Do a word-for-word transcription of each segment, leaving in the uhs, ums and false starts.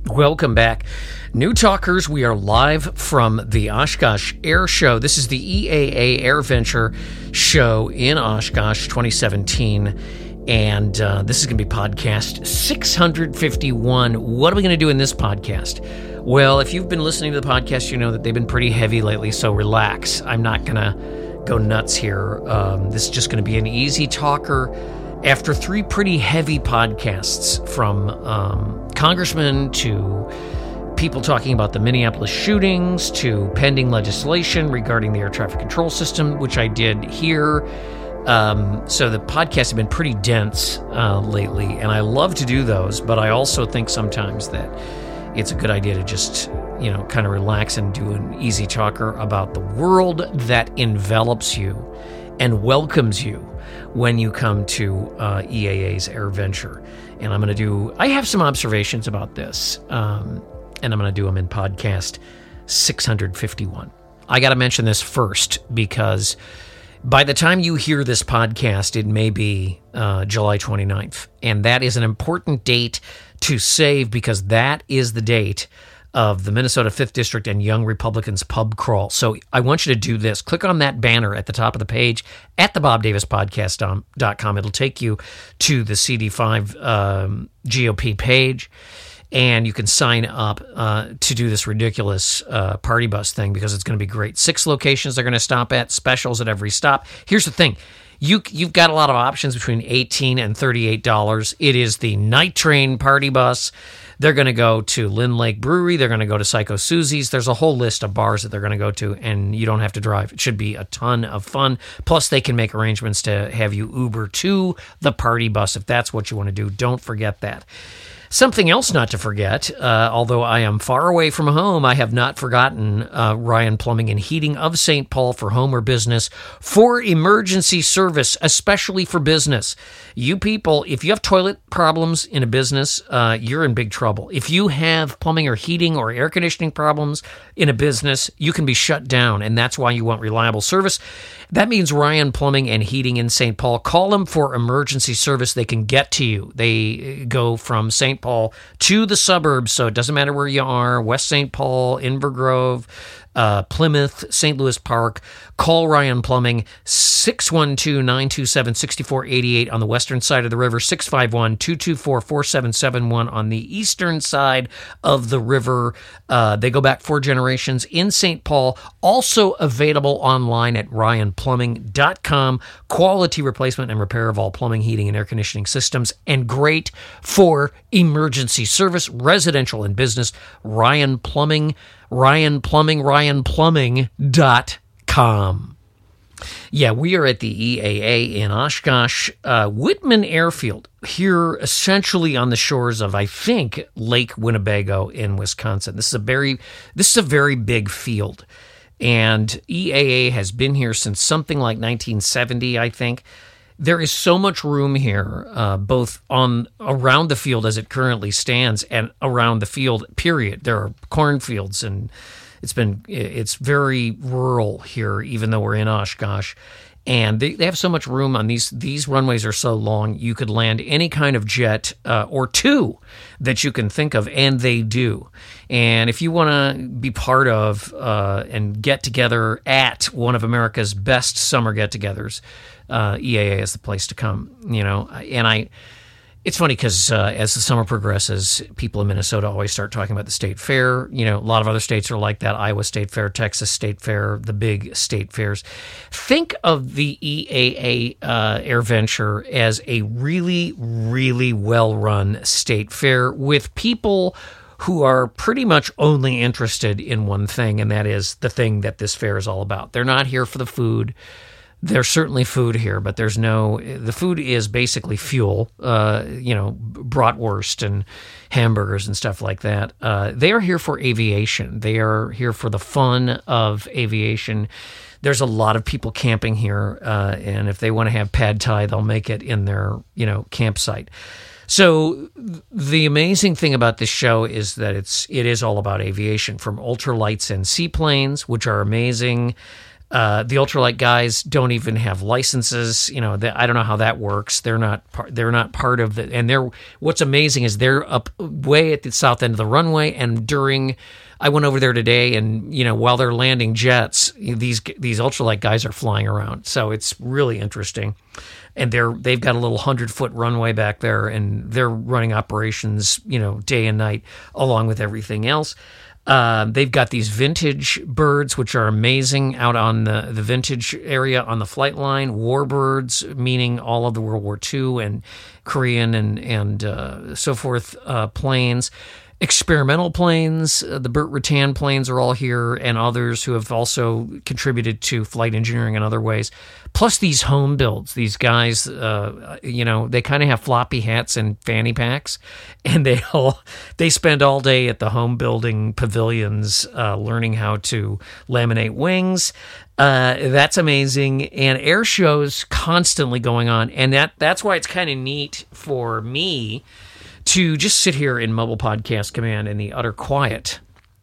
Welcome back. New Talkers, we are live from the Oshkosh Air Show. This is the E A A Air Venture show in Oshkosh twenty seventeen. And uh, this is going to be podcast six hundred fifty-one. What are we going to do in this podcast? Well, if you've been listening to the podcast, you know that they've been pretty heavy lately, so relax. I'm not going to go nuts here. Um, this is just going to be an easy talker after three pretty heavy podcasts from um, congressmen to people talking about the Minneapolis shootings to pending legislation regarding the air traffic control system, which I did here. Um, so the podcasts have been pretty dense uh, lately, and I love to do those, but I also think sometimes that it's a good idea to just, you know, kind of relax and do an easy talker about the world that envelops you and welcomes you when you come to uh, E A A's Air Venture. And I'm going to do, I have some observations about this, um, and I'm going to do them in podcast six hundred fifty-one. I got to mention this first because by the time you hear this podcast, it may be uh, July twenty-ninth, and that is an important date to save because that is the date of the Minnesota fifth District and Young Republicans pub crawl. So I want you to do this. Click on that banner at the top of the page at the bob davis podcast dot com. It'll take you to the C D five um, G O P page, and you can sign up uh, to do this ridiculous uh, party bus thing because it's going to be great. Six locations they're going to stop at, specials at every stop. Here's the thing. You, you've got a lot of options between eighteen dollars and thirty-eight dollars. It is the Night Train party bus. They're going to go to Lynn Lake Brewery. They're going to go to Psycho Susie's. There's a whole list of bars that they're going to go to, and you don't have to drive. It should be a ton of fun. Plus, they can make arrangements to have you Uber to the party bus if that's what you want to do. Don't forget that. Something else not to forget, uh, although I am far away from home, I have not forgotten uh, Ryan Plumbing and Heating of Saint Paul for home or business for emergency service, especially for business. You people, if you have toilet problems in a business, uh, you're in big trouble. If you have plumbing or heating or air conditioning problems in a business, you can be shut down, and that's why you want reliable service. That means Ryan Plumbing and Heating in Saint Paul. Call them for emergency service. They can get to you. They go from Saint Paul to the suburbs, so it doesn't matter where you are, West Saint Paul, Inver Grove, uh, Plymouth, Saint Louis Park. Call Ryan Plumbing, six one two, nine two seven, six four eight eight on the western side of the river, six five one, two two four, four seven seven one on the eastern side of the river. Uh, they go back four generations in Saint Paul. Also available online at ryan plumbing dot com. Quality replacement and repair of all plumbing, heating, and air conditioning systems, and great for emergency service, residential and business. Ryan Plumbing, Ryan Plumbing, ryan plumbing dot com. Yeah, we are at the E A A in Oshkosh, uh, Whitman Airfield, here essentially on the shores of, I think, Lake Winnebago in Wisconsin. This is a very, this is a very big field, and E A A has been here since something like nineteen seventy, I think. There is so much room here, uh, both on around the field as it currently stands and around the field, period. There are cornfields, and it's been it's very rural here, even though we're in Oshkosh. And they, they have so much room on these. These runways are so long, you could land any kind of jet uh, or two that you can think of, and they do. And if you want to be part of uh, and get together at one of America's best summer get-togethers, uh, E A A is the place to come. You know, and I. It's funny because uh, as the summer progresses, people in Minnesota always start talking about the state fair. You know, a lot of other states are like that. Iowa State Fair, Texas State Fair, the big state fairs. Think of the E A A uh, Air Venture as a really, really well-run state fair with people who are pretty much only interested in one thing, and that is the thing that this fair is all about. They're not here for the food. There's certainly food here, but there's no, the food is basically fuel, uh, you know, bratwurst and hamburgers and stuff like that. Uh, they are here for aviation. They are here for the fun of aviation. There's a lot of people camping here, uh, and if they want to have pad thai, they'll make it in their, you know, campsite. So the amazing thing about this show is that it's it is all about aviation, from ultralights and seaplanes, which are amazing, Uh, the ultralight guys don't even have licenses. You know, they, I don't know how that works. They're not part. They're not part of the. And they're. What's amazing is they're up way at the south end of the runway. And during, I went over there today, and you know, while they're landing jets, these these ultralight guys are flying around. So it's really interesting. And they're they've got a little hundred foot runway back there, and they're running operations, you know, day and night, along with everything else. Uh, they've got these vintage birds, which are amazing, out on the, the vintage area on the flight line. Warbirds, meaning all of the World War Two and Korean and and uh, so forth uh, planes. Experimental planes, uh, the Burt Rutan planes are all here, and others who have also contributed to flight engineering in other ways. Plus these home builds. These guys, uh, you know, they kind of have floppy hats and fanny packs, and they all they spend all day at the home building pavilions uh, learning how to laminate wings. Uh, that's amazing, and air shows constantly going on, and that that's why it's kind of neat for me to just sit here in Mobile Podcast Command in the utter quiet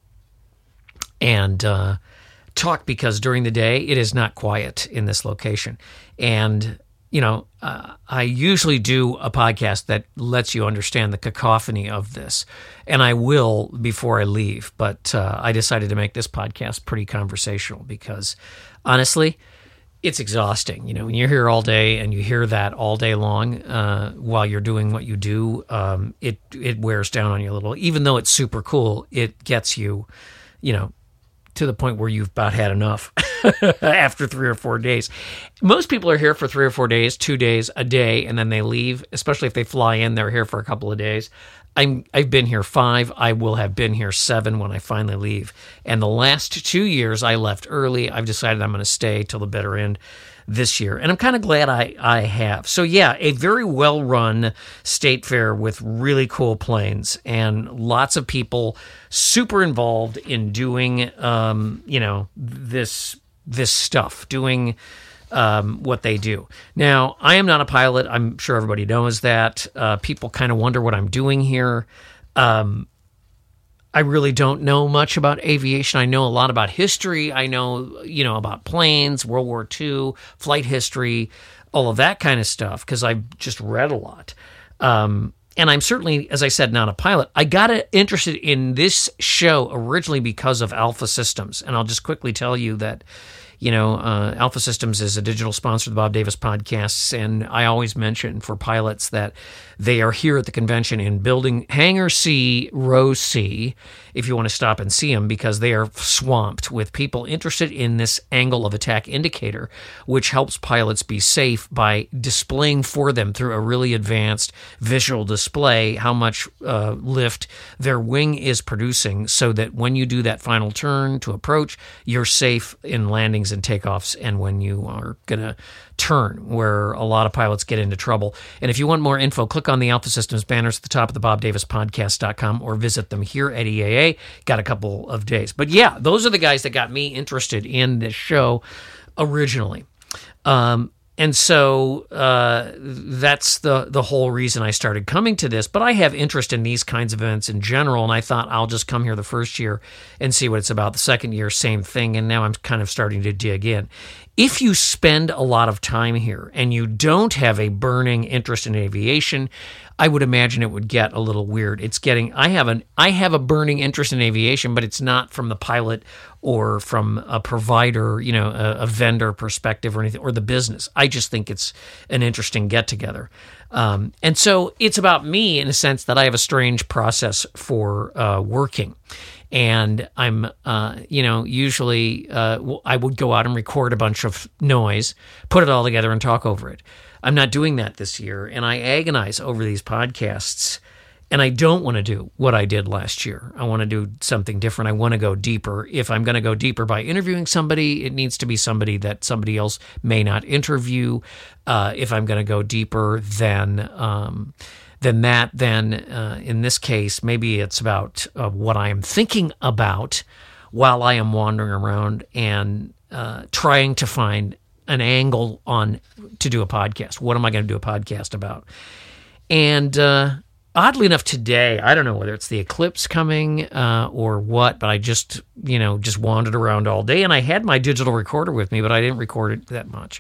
and uh, talk, because during the day it is not quiet in this location. And, you know, uh, I usually do a podcast that lets you understand the cacophony of this, and I will before I leave. But uh, I decided to make this podcast pretty conversational because, honestly, it's exhausting. You know, when you're here all day and you hear that all day long uh, while you're doing what you do, um, it it wears down on you a little. Even though it's super cool, it gets you, you know, to the point where you've about had enough after three or four days. Most people are here for three or four days, two days, a day, and then they leave, especially if they fly in, they're here for a couple of days. I'm, I've been here five. I will have been here seven when I finally leave. And the last two years, I left early. I've decided I'm going to stay till the bitter end this year. And I'm kind of glad I, I have. So, yeah, a very well-run state fair with really cool planes and lots of people super involved in doing, um, you know, this this stuff, doing Um, what they do. Now, I am not a pilot. I'm sure everybody knows that. Uh, people kind of wonder what I'm doing here. Um, I really don't know much about aviation. I know a lot about history. I know, you know, about planes, World War Two, flight history, all of that kind of stuff, because I've just read a lot. Um, and I'm certainly, as I said, not a pilot. I got interested in this show originally because of Alpha Systems. And I'll just quickly tell you that, you know, uh, Alpha Systems is a digital sponsor of the Bob Davis podcasts, and I always mention for pilots that they are here at the convention in Building Hangar C, Row C, if you want to stop and see them, because they are swamped with people interested in this angle of attack indicator, which helps pilots be safe by displaying for them through a really advanced visual display how much uh, lift their wing is producing, so that when you do that final turn to approach, you're safe in landings and takeoffs, and when you are going to turn, where a lot of pilots get into trouble. And if you want more info, click on the Alpha Systems banners at the top of the bob davis podcast dot com or visit them here at E A A. Got a couple of days. But yeah, those are the guys that got me interested in this show originally. Um, and so uh, that's the, the whole reason I started coming to this. But I have interest in these kinds of events in general, and I thought I'll just come here the first year and see what it's about. The second year, same thing, and now I'm kind of starting to dig in. If you spend a lot of time here and you don't have a burning interest in aviation, I would imagine it would get a little weird. It's getting, I have an, I have a burning interest in aviation, but it's not from the pilot or from a provider, you know, a, a vendor perspective or anything, or the business. I just think it's an interesting get together. Um, and so it's about me in a sense that I have a strange process for uh, working. And I'm, uh, you know, usually uh, I would go out and record a bunch of noise, put it all together, and talk over it. I'm not doing that this year, and I agonize over these podcasts, and I don't want to do what I did last year. I want to do something different. I want to go deeper. If I'm going to go deeper by interviewing somebody, it needs to be somebody that somebody else may not interview. Uh, if I'm going to go deeper, then... Um, than that, then uh, in this case, maybe it's about uh, what I am thinking about while I am wandering around and uh, trying to find an angle on to do a podcast. What am I going to do a podcast about? And uh, oddly enough, today, I don't know whether it's the eclipse coming uh, or what, but I just, you know, just wandered around all day, and I had my digital recorder with me, but I didn't record it that much.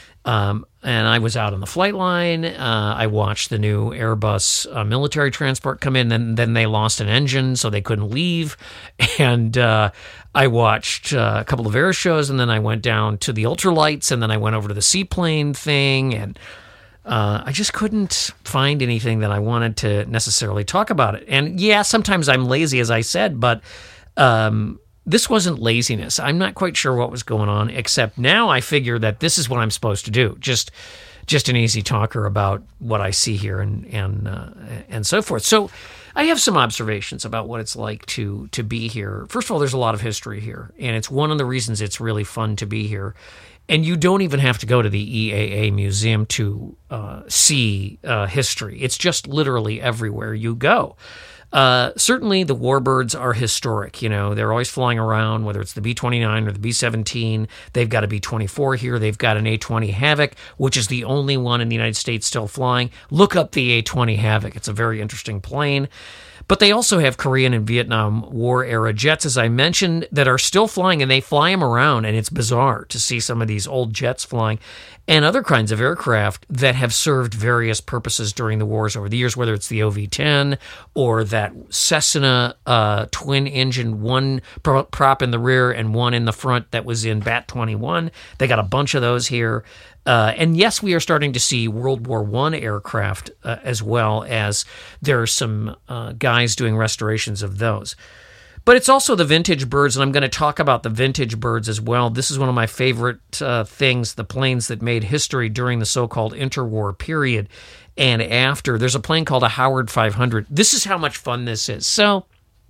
Um, and I was out on the flight line. Uh, I watched the new Airbus uh, military transport come in, and then they lost an engine, so they couldn't leave. And uh, I watched uh, a couple of air shows, and then I went down to the ultralights, and then I went over to the seaplane thing, and Uh, I just couldn't find anything that I wanted to necessarily talk about it. And yeah, sometimes I'm lazy, as I said, but um, this wasn't laziness. I'm not quite sure what was going on, except now I figure that this is what I'm supposed to do. Just just an easy talker about what I see here and and uh, and so forth. So I have some observations about what it's like to to be here. First of all, there's a lot of history here, and it's one of the reasons it's really fun to be here. And you don't even have to go to the E A A museum to uh, see uh, history. It's just literally everywhere you go. Uh, certainly, the warbirds are historic. You know, they're always flying around, whether it's the B twenty-nine or the B seventeen. They've got a B twenty-four here. They've got an A twenty Havoc, which is the only one in the United States still flying. Look up the A twenty Havoc. It's a very interesting plane. But they also have Korean and Vietnam War era jets, as I mentioned, that are still flying, and they fly them around, and it's bizarre to see some of these old jets flying, and other kinds of aircraft that have served various purposes during the wars over the years, whether it's the O V ten or that Cessna uh, twin-engine, one prop in the rear and one in the front that was in Bat twenty-one. They got a bunch of those here. Uh, and yes, we are starting to see World War One aircraft uh, as well, as there are some uh, guys doing restorations of those. But it's also the vintage birds, and I'm going to talk about the vintage birds as well. This is one of my favorite uh, things, the planes that made history during the so-called interwar period and after. There's a plane called a Howard five hundred. This is how much fun this is. So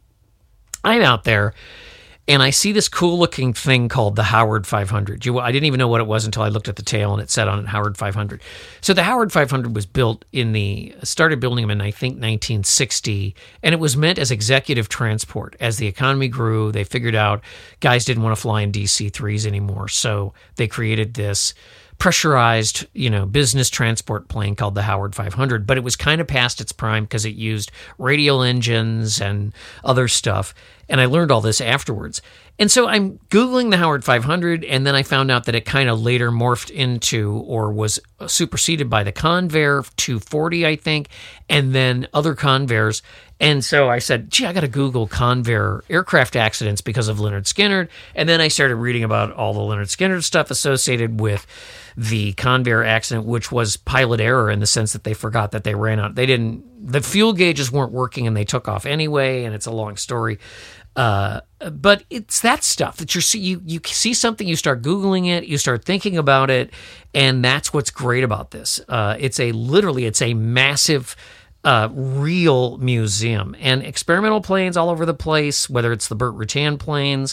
I'm out there, and I see this cool-looking thing called the Howard five hundred. You, I didn't even know what it was until I looked at the tail, and it said on it Howard five hundred. So the Howard five hundred was built in the, started building them in, I think, nineteen sixty, and it was meant as executive transport. As the economy grew, they figured out guys didn't want to fly in D C threes anymore, so they created this pressurized, you know, business transport plane called the Howard five hundred, but it was kind of past its prime because it used radial engines and other stuff, and I learned all this afterwards. And so I'm Googling the Howard five hundred, and then I found out that it kind of later morphed into or was superseded by the Convair two forty, I think, and then other Convairs. And so I said, gee, I got to Google Convair aircraft accidents because of Lynyrd Skynyrd. And then I started reading about all the Lynyrd Skynyrd stuff associated with the Convair accident, which was pilot error in the sense that they forgot that they ran out. They didn't, the fuel gauges weren't working and they took off anyway, and it's a long story. Uh, but it's that stuff that you're see, you you see something, you start Googling it, you start thinking about it, and that's what's great about this. Uh, it's a literally, it's a massive, uh, real museum, and experimental planes all over the place. Whether it's the Burt Rutan planes,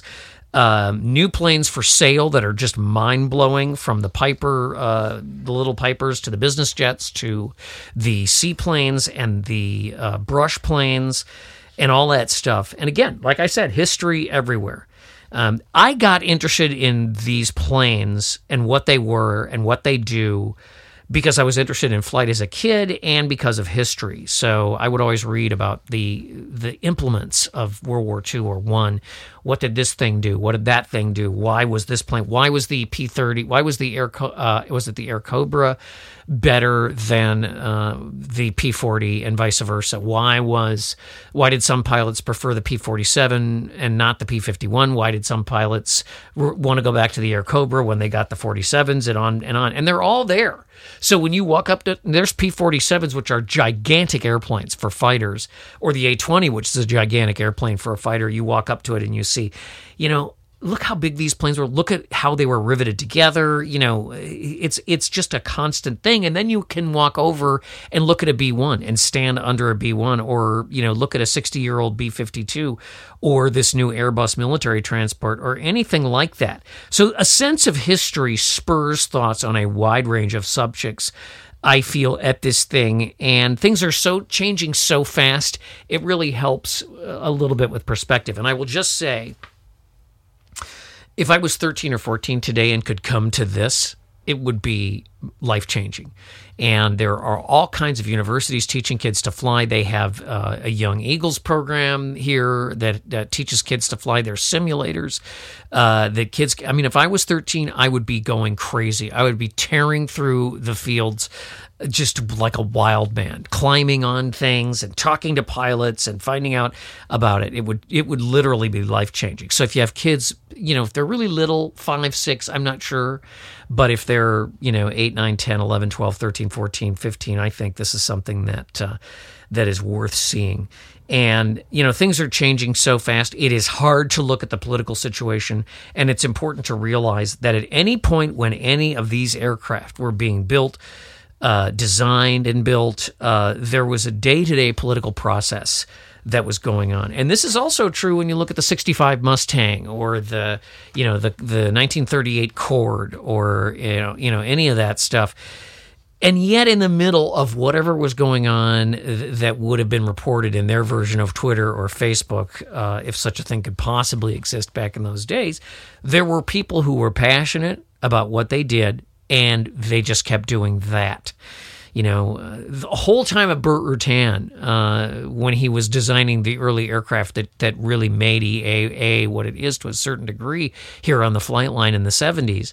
um, new planes for sale that are just mind blowing, from the Piper, uh, the little Pipers to the business jets to the seaplanes and the uh, brush planes. And all that stuff. And again, like I said, history everywhere. Um, I got interested in these planes and what they were and what they do because I was interested in flight as a kid and because of history. So I would always read about the the implements of World War Two or One. What did this thing do? What did that thing do? Why was this plane? Why was the P thirty? Why was the Air? Uh, was it the Air Cobra better than uh, the P forty and vice versa? Why was why did some pilots prefer the P forty-seven and not the P fifty-one? Why did some pilots r- want to go back to the Air Cobra when they got the forty-sevens and on and on? And they're all there. So when you walk up to, there's P forty-sevens, which are gigantic airplanes for fighters, or the A twenty, which is a gigantic airplane for a fighter. You walk up to it and you see, you know, look how big these planes were. Look at how they were riveted together. You know, it's it's just a constant thing. And then you can walk over and look at a B one and stand under a B one, or, you know, look at a sixty-year-old B fifty-two or this new Airbus military transport or anything like that. So a sense of history spurs thoughts on a wide range of subjects, I feel, at this thing, and things are so changing so fast, it really helps a little bit with perspective. And I will just say, if I was thirteen or fourteen today and could come to this, it would be life-changing. And there are all kinds of universities teaching kids to fly. They have uh, a Young Eagles program here that, that teaches kids to fly. There's simulators. Uh, the kids, I mean, if I was thirteen, I would be going crazy. I would be tearing through the fields just like a wild man, climbing on things and talking to pilots and finding out about it. It would it would literally be life-changing. So if you have kids, you know, if they're really little, five, six, I'm not sure. But if they're, you know, eight, nine, ten, eleven, twelve, thirteen, fourteen, fifteen, I think this is something that uh, that is worth seeing. And, you know, things are changing so fast. It is hard to look at the political situation, and it's important to realize that at any point when any of these aircraft were being built, uh, designed and built, uh, there was a day-to-day political process that was going on. And this is also true when you look at the sixty-five Mustang or the, you know, the the nineteen thirty-eight Cord or, you know, you know, any of that stuff. And yet in the middle of whatever was going on that would have been reported in their version of Twitter or Facebook, uh, if such a thing could possibly exist back in those days, there were people who were passionate about what they did, and they just kept doing that. You know, uh, the whole time of Burt Rutan, uh, when he was designing the early aircraft that, that really made E A A what it is to a certain degree here on the flight line in the seventies,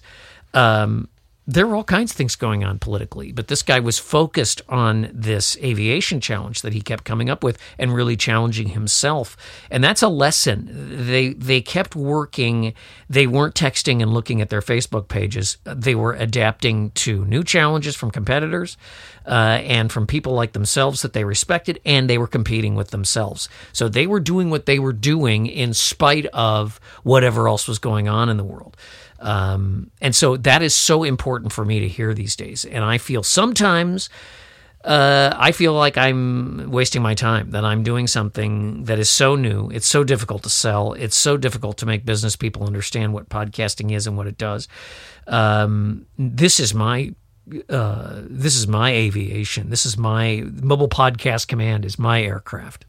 um, there were all kinds of things going on politically, but this guy was focused on this aviation challenge that he kept coming up with and really challenging himself. And that's a lesson. They they kept working. They weren't texting and looking at their Facebook pages. They were adapting to new challenges from competitors uh, and from people like themselves that they respected, and they were competing with themselves. So they were doing what they were doing in spite of whatever else was going on in the world. Um, and so that is so important for me to hear these days. And I feel sometimes, uh, I feel like I'm wasting my time, that I'm doing something that is so new. It's so difficult to sell. It's so difficult to make business people understand what podcasting is and what it does. Um, this is my, uh, this is my aviation. This is my Mobile Podcast Command is my aircraft.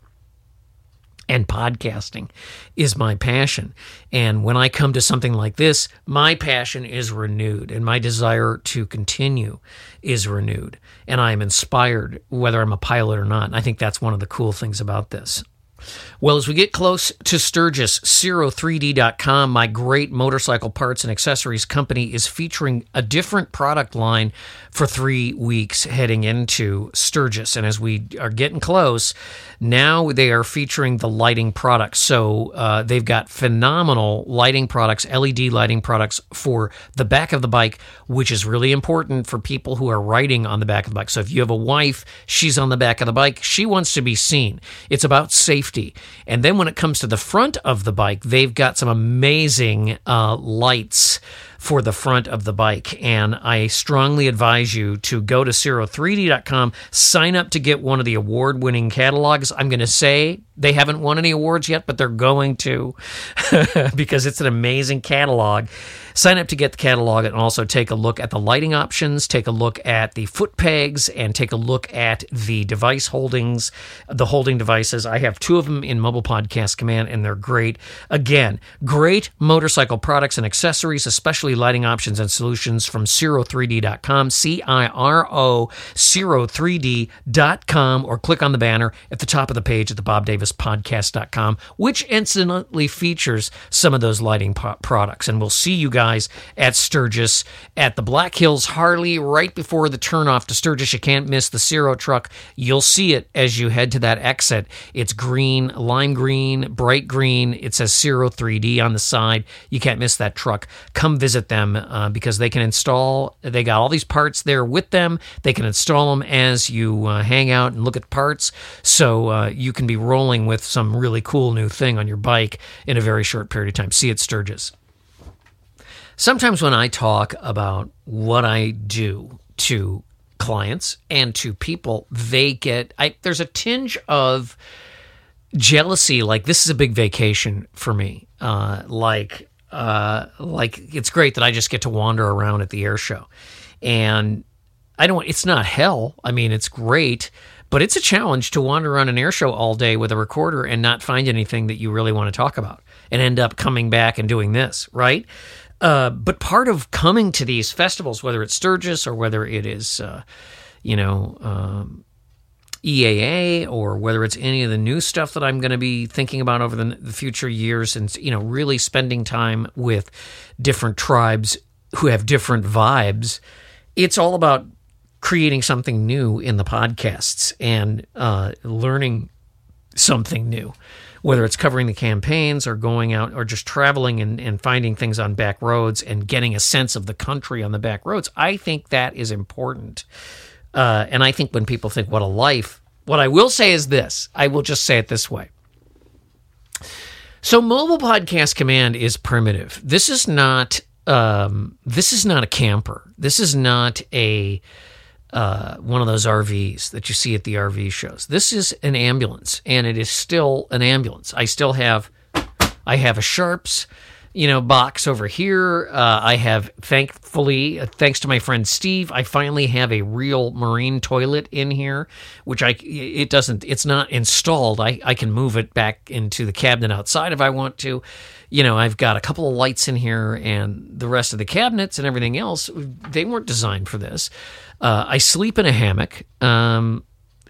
And podcasting is my passion. And when I come to something like this, my passion is renewed and my desire to continue is renewed. And I am inspired whether I'm a pilot or not. And I think that's one of the cool things about this. Well, as we get close to Sturgis, Ciro three D dot com, my great motorcycle parts and accessories company, is featuring a different product line for three weeks heading into Sturgis. And as we are getting close, now they are featuring the lighting products. So uh, they've got phenomenal lighting products, L E D lighting products for the back of the bike, which is really important for people who are riding on the back of the bike. So if you have a wife, she's on the back of the bike, she wants to be seen. It's about safety. And then when it comes to the front of the bike, they've got some amazing uh, lights for the front of the bike. And I strongly advise you to go to Ciro three D dot com, sign up to get one of the award-winning catalogs. I'm going to say they haven't won any awards yet, but they're going to because it's an amazing catalog. Sign up to get the catalog and also take a look at the lighting options, take a look at the foot pegs, and take a look at the device holdings, the holding devices. I have two of them in Mobile Podcast Command, and they're great. Again, great motorcycle products and accessories, especially lighting options and solutions from Ciro three D dot com, C I R O, Ciro three D dot com, or click on the banner at the top of the page at the bob davis podcast dot com, which incidentally features some of those lighting po- products. And we'll see you guys at Sturgis at the Black Hills Harley right before the turnoff to Sturgis. You can't miss the Ciro truck. You'll see it as you head to that exit. It's green, lime green, bright green. It says Ciro three D on the side. You can't miss that truck. Come visit them uh, because they can install, they got all these parts there with them. They can install them as you uh, hang out and look at parts. So uh, you can be rolling with some really cool new thing on your bike in a very short period of time. See you at Sturgis. Sometimes when I talk about what I do to clients and to people, they get, I, there's a tinge of jealousy, like this is a big vacation for me. Uh, like, uh, like it's great that I just get to wander around at the air show. And I don't, it's not hell. I mean, it's great, but it's a challenge to wander around an air show all day with a recorder and not find anything that you really want to talk about and end up coming back and doing this, right? Uh, but part of coming to these festivals, whether it's Sturgis or whether it is, uh, you know, um, E A A, or whether it's any of the new stuff that I'm going to be thinking about over the, the future years, and, you know, really spending time with different tribes who have different vibes, it's all about creating something new in the podcasts and uh, learning something new, whether it's covering the campaigns or going out or just traveling and, and finding things on back roads and getting a sense of the country on the back roads. I think that is important. Uh, and I think when people think, what a life, what I will say is this. I will just say it this way. So Mobile Podcast Command is primitive. This is not um, this is not a camper. This is not a uh, one of those R Vs that you see at the R V shows. This is an ambulance, and it is still an ambulance. I still have I have a Sharps, you know, box over here. Uh, I have, thankfully, uh, thanks to my friend Steve, I finally have a real marine toilet in here, which I, it doesn't, it's not installed. I, I can move it back into the cabinet outside if I want to. You know, I've got a couple of lights in here, and the rest of the cabinets and everything else, they weren't designed for this. Uh, I sleep in a hammock. Um,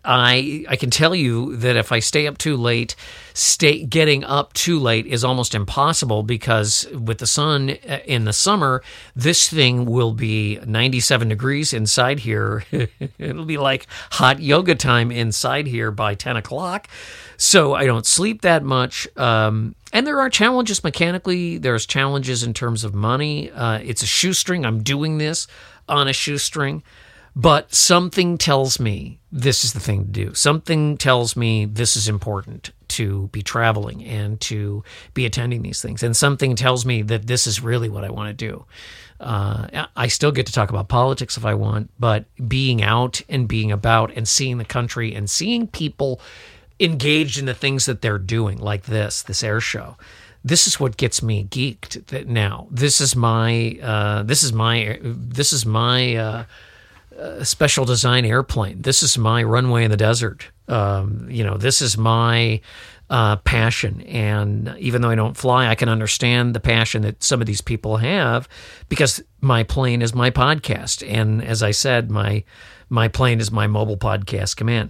I I can tell you that if I stay up too late, stay getting up too late is almost impossible, because with the sun in the summer, this thing will be ninety-seven degrees inside here. It'll be like hot yoga time inside here by ten o'clock. So I don't sleep that much. Um, and there are challenges mechanically. There's challenges in terms of money. Uh, it's a shoestring. I'm doing this on a shoestring. But something tells me this is the thing to do. Something tells me this is important to be traveling and to be attending these things. And something tells me that this is really what I want to do. Uh, I still get to talk about politics if I want, but being out and being about and seeing the country and seeing people engaged in the things that they're doing, like this, this air show, this is what gets me geeked now. This is my, uh, this is my, this is my, uh, Uh, special design airplane. This is my runway in the desert. Um, you know, this is my uh, passion. And even though I don't fly, I can understand the passion that some of these people have, because my plane is my podcast. And as I said, my my plane is my Mobile Podcast Command.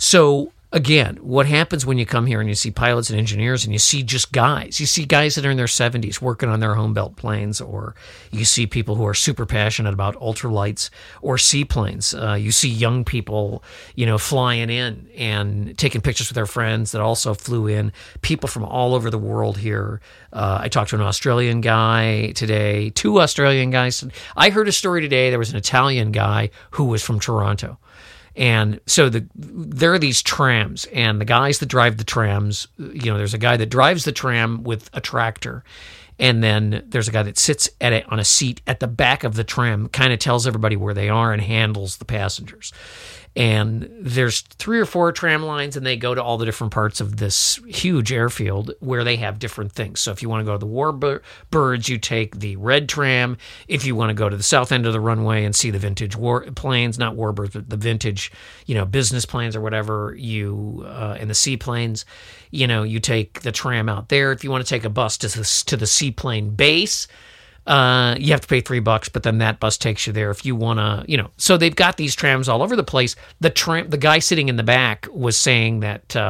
So again, what happens when you come here and you see pilots and engineers and you see just guys, you see guys that are in their seventies working on their home built planes, or you see people who are super passionate about ultralights or seaplanes. Uh, you see young people, you know, flying in and taking pictures with their friends that also flew in, people from all over the world here. Uh, I talked to an Australian guy today, two Australian guys. I heard a story today. There was an Italian guy who was from Toronto. And so the there are these trams, and the guys that drive the trams, you know, there's a guy that drives the tram with a tractor, and then there's a guy that sits at it on a seat at the back of the tram, kind of tells everybody where they are and handles the passengers. And there's three or four tram lines, and they go to all the different parts of this huge airfield where they have different things. So if you want to go to the Warbirds, you take the red tram. If you want to go to the south end of the runway and see the vintage war planes, not Warbirds, but the vintage, you know, business planes or whatever, you uh, and the seaplanes, you know, you take the tram out there. If you want to take a bus to the, to the seaplane base, Uh, you have to pay three bucks, but then that bus takes you there if you want to, you know. So they've got these trams all over the place. The tram, the guy sitting in the back was saying that uh,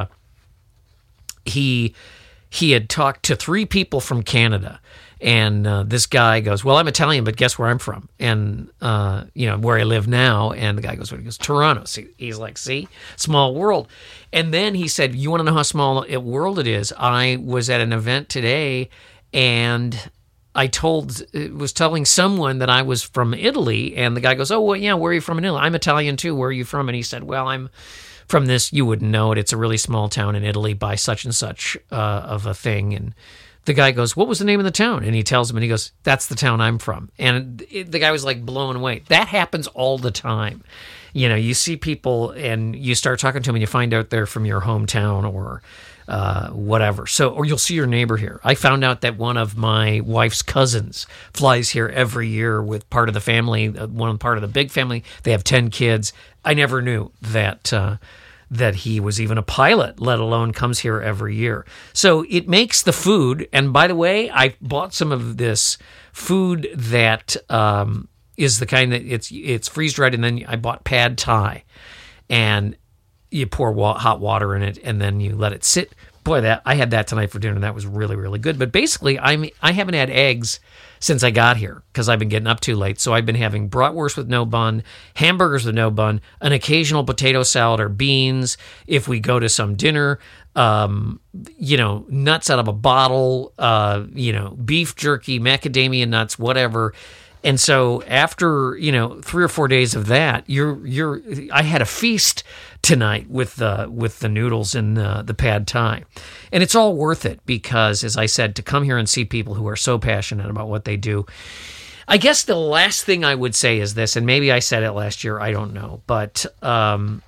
he he had talked to three people from Canada, and uh, this guy goes, "Well, I'm Italian, but guess where I'm from?" And uh, you know, where I live now. And the guy goes, "What?" He goes, "Toronto." See, he's like, "See, small world." And then he said, "You want to know how small a world it is? I was at an event today, and I told, was telling someone that I was from Italy," and the guy goes, "Oh, well, yeah, where are you from in Italy?" "I'm Italian too. Where are you from?" And he said, "Well, I'm from this, you wouldn't know it. It's a really small town in Italy by such and such uh, of a thing." And the guy goes, "What was the name of the town?" And he tells him, and he goes, "That's the town I'm from." And it, the guy was like blown away. That happens all the time. You know, you see people and you start talking to them and you find out they're from your hometown or Uh, whatever. So, or you'll see your neighbor here. I found out that one of my wife's cousins flies here every year with part of the family, uh, one part of the big family. They have ten kids. I never knew that uh, that he was even a pilot, let alone comes here every year. So it makes the food. And by the way, I bought some of this food that um, is the kind that it's it's freeze dried, and then I bought pad thai, and you pour wa- hot water in it, and then you let it sit. Boy, that I had that tonight for dinner, and that was really, really good. But basically, I'm I haven't had eggs since I got here because I've been getting up too late. So I've been having bratwurst with no bun, hamburgers with no bun, an occasional potato salad or beans if we go to some dinner, um, you know, nuts out of a bottle, uh, you know, beef jerky, macadamia nuts, whatever. And so after, you know, three or four days of that, you're you're I had a feast tonight with the with the noodles and the, the pad thai. And it's all worth it because, as I said, to come here and see people who are so passionate about what they do. I guess the last thing I would say is this, and maybe I said it last year, I don't know, but um,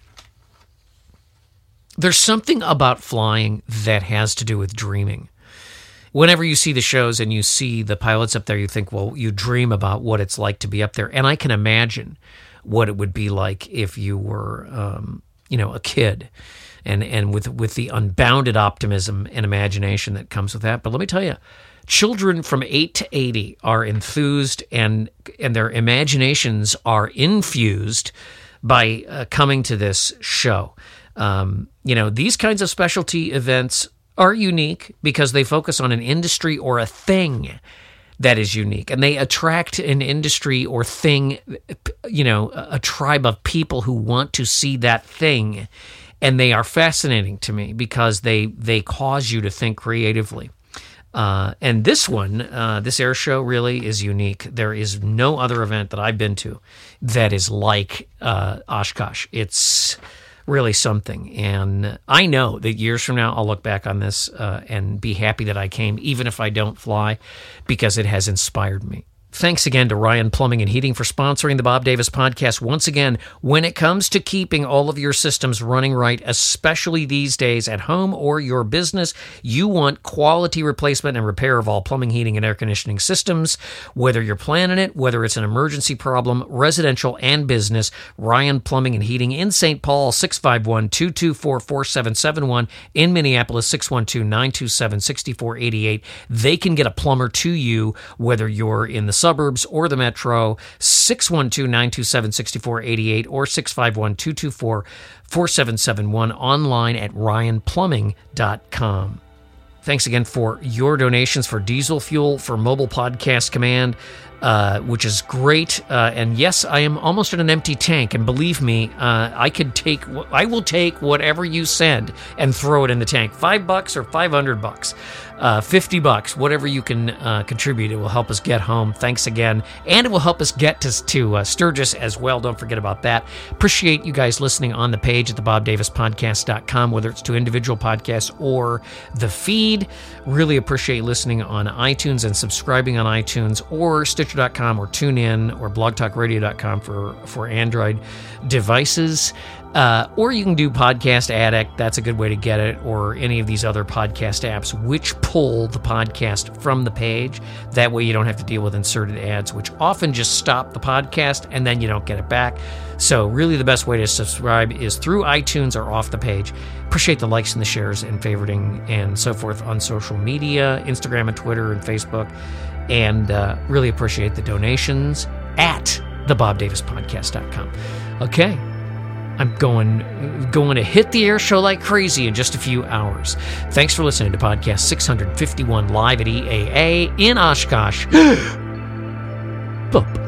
there's something about flying that has to do with dreaming. Whenever you see the shows and you see the pilots up there, you think, well, you dream about what it's like to be up there. And I can imagine what it would be like if you were, um, you know, a kid and, and with, with the unbounded optimism and imagination that comes with that. But let me tell you, children from eight to eighty are enthused and, and their imaginations are infused by uh, coming to this show. Um, you know, these kinds of specialty events are unique because they focus on an industry or a thing that is unique, and they attract an industry or thing, you know, a tribe of people who want to see that thing, and they are fascinating to me because they they cause you to think creatively. Uh, and this one, uh, this air show really is unique. There is no other event that I've been to that is like uh, Oshkosh. It's really something. And I know that years from now, I'll look back on this uh, and be happy that I came, even if I don't fly, because it has inspired me. Thanks again to Ryan Plumbing and Heating for sponsoring the Bob Davis Podcast. Once again, when it comes to keeping all of your systems running right, especially these days at home or your business, you want quality replacement and repair of all plumbing, heating, and air conditioning systems. Whether you're planning it, whether it's an emergency problem, residential and business, Ryan Plumbing and Heating in Saint Paul, six five one, two two four, four seven seven one. In Minneapolis, six one two, nine two seven, six four eight eight. They can get a plumber to you, whether you're in the suburbs or the metro, six one two, nine two seven, six four eight eight or six five one, two two four, four seven seven one, online at ryan plumbing dot com. Thanks again for your donations for diesel fuel for Mobile Podcast Command, uh, which is great. Uh, and yes, I am almost at an empty tank. And believe me, uh, I could take, I will take whatever you send and throw it in the tank. Five bucks or five hundred bucks. Uh, fifty bucks, whatever you can uh, contribute. It will help us get home. Thanks again. And it will help us get to, to uh, Sturgis as well. Don't forget about that. Appreciate you guys listening on the page at the bob davis podcast dot com, whether it's to individual podcasts or the feed. Really appreciate listening on iTunes and subscribing on iTunes or Stitcher dot com or TuneIn or blog talk radio dot com for, for Android devices. Uh, or you can do Podcast Addict. That's a good way to get it. Or any of these other podcast apps which pull the podcast from the page. That way you don't have to deal with inserted ads, which often just stop the podcast and then you don't get it back. So really the best way to subscribe is through iTunes or off the page. Appreciate the likes and the shares and favoriting and so forth on social media, Instagram and Twitter and Facebook. And uh, really appreciate the donations at the bob davis podcast dot com. Okay. I'm going going to hit the air show like crazy in just a few hours. Thanks for listening to podcast six fifty-one live at E A A in Oshkosh. Bump.